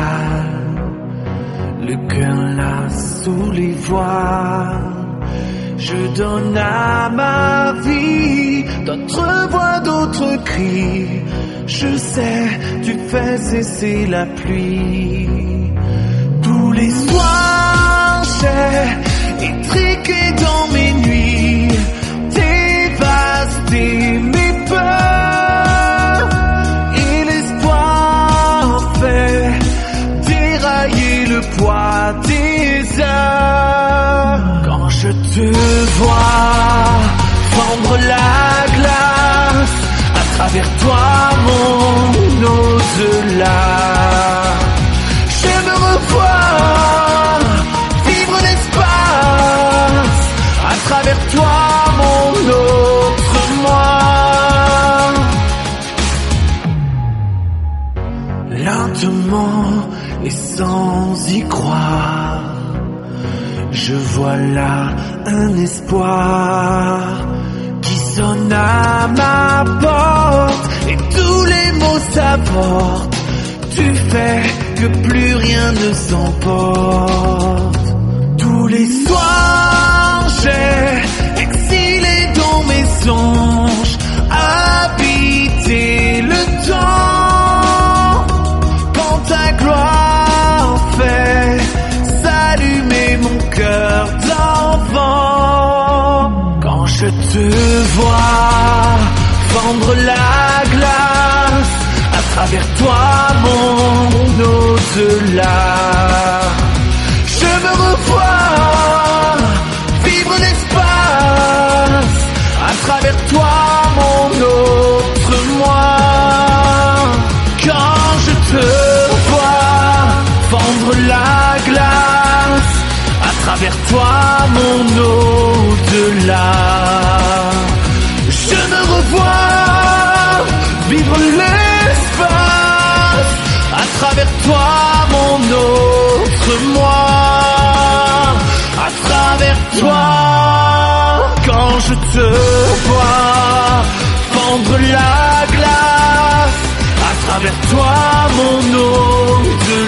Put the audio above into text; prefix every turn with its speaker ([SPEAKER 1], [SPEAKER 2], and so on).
[SPEAKER 1] le cœur là sous les voiles. Je donne à ma vie d'autres voix, d'autres cris. Je sais, tu fais cesser la pluie. Tous les soirs, j'ai étriqué dans mes nuits, dévasté mes peurs, et l'espoir fait dérailler le poids des heures. Quand je te vois fendre la glace, à travers toi mon au-delà, je me revois vivre l'espace, à travers toi mon autre moi. Lentement et sans y croire, je vois là un espoir qui sonne à ma porte, et tous les mots s'apportent. Tu fais que plus rien ne s'emporte. Tous les soirs, j'ai exilé dans mes songes, habité le temps, quand ta gloire fait s'allumer mon cœur d'enfant. Quand je te vois fendre la glace, à travers toi mon au-delà, je me revois vivre l'espace, à travers toi mon autre moi. Quand je te vois fendre la glace, à travers toi mon au-delà, je me revois vivre l'espace, à travers toi mon autre moi, à travers toi. Quand je te vois fendre la glace, à travers toi mon au-delà,